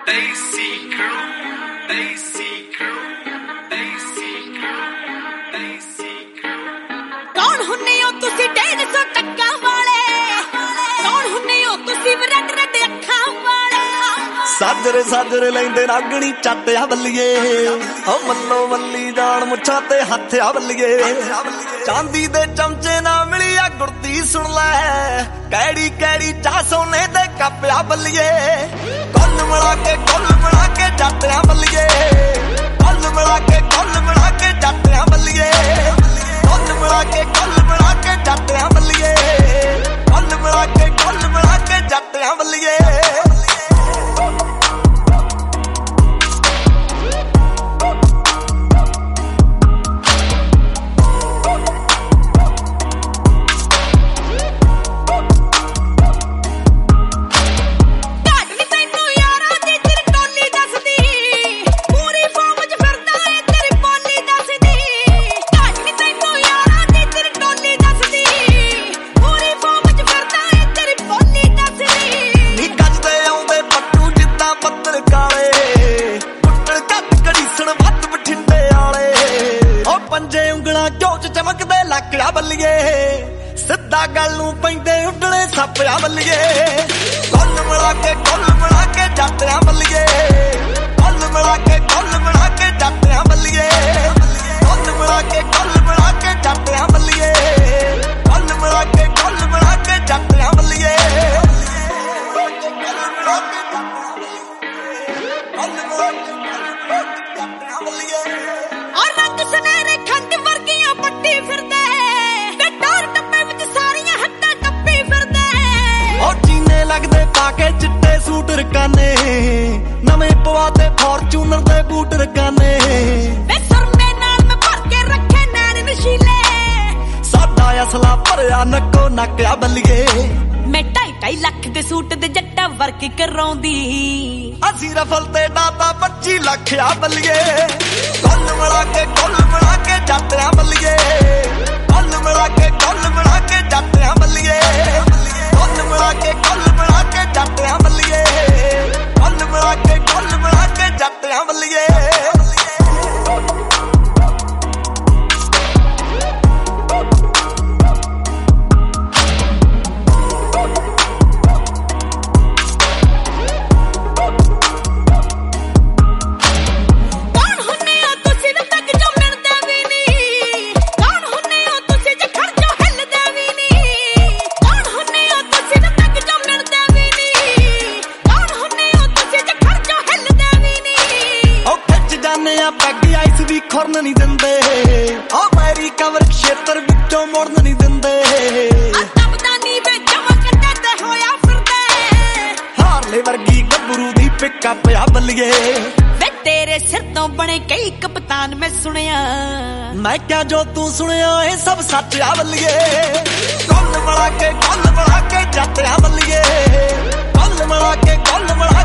कौन हुन्ने हो तुसी 150 टक्का वाले, कौन हुन्ने हो तुसी रट रट अखां वाले। साजरे साजरे लेंदे नागणी चाटिया बल्लिए, ओ मल्लो मल्ली जान मुछा ते हत्थिया बल्लिए। चांदी दे चमचे ना मिली आ गुरती सुन लै, कैड़ी कैड़ी चा सोने दे कपिया बल्लिए। कुल मिला के जाटिया बल्लिए, कुल मिला के जाटिया बल्लिए। कुल मिला के जाटिया बल्लिए, कुल मिला के जाटिया बल्लिए। पंजे उंगला चोच चमकदे लाकड़ा बल्लिए, सिद्धा गल नूं पैंदे उडणे सपया बल्लिए। कुल मिला के जाटिया बल्लिए, कुल मिला के जाटिया बल्लिए। कुल मिला के जाटिया बल्लिए, कुल मिला के जाटिया बल्लिए। और रंग सुनहरे खंड वर्गियां पट्टी फिरदे, गड्डार डब्बे विच सारियां हट्टां टप्पी फिरदे। ओ चीने लगदे पाके चिट्टे सूट रकाने, नवें पवाते फॉर्चूनर दे बूट रकाने। वे सुरमे नाल मैं भर के रखे नैन नशीले, साडा असला भरिया नक्को नक्या बल्लिए। मैं 2.5 लाख दे सूट दे जट्टा वर्क कराउंदी, असी रफल ते डाटा 25 लाख आ बल्लिए। कुल मिला के जाटिया बल्लिए, कुल मिला के जाटिया बल्लिए। कुल मिला के जाटिया बल्लिए, कुल मिला के जाटिया बल्लिए। पैग आइस भी खुरन नहीं दिंदे, ओ मेरी कवर क्षेत्र विचों मुड़न नहीं दिंदे। हारले वर्गी गबरू दी पिकअप आ बल्लिए। वे तेरे सिर तो बने कई कप्तान मैं सुनिया, मैं क्या जो तू सुनिया ये सब सच आ बल्लिए। कुल मिला के जाटिया बल्लिए, कुल मिला के